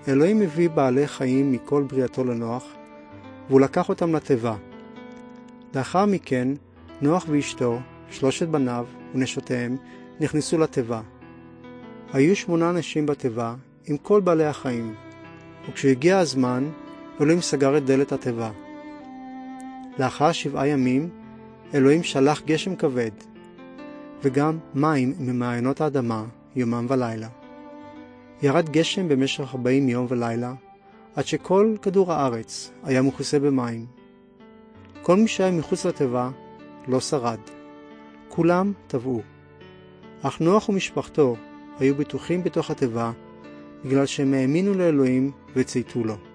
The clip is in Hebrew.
אלוהים הביא בעלי חיים מכל בריאתו לנוח, והוא לקח אותם לתיבה. לאחר מכן, נוח ואשתו, 3 בניו ונשותיהם, נכנסו לתיבה. היו 8 אנשים בתיבה עם כל בעלי החיים, וכשהגיע הזמן, אלוהים סגר את דלת התיבה. לאחר 7 ימים, אלוהים שלח גשם כבד, וגם מים ממעיינות האדמה יומם ולילה. ירד גשם במשך 40 יום ולילה, עד שכל כדור הארץ היה מכוסה במים. כל מי שהיה מחוץ לתיבה לא שרד. כולם טבעו. אך נוח ומשפחתו היו בטוחים בתוך התיבה, בגלל שהם האמינו לאלוהים וצייתו לו.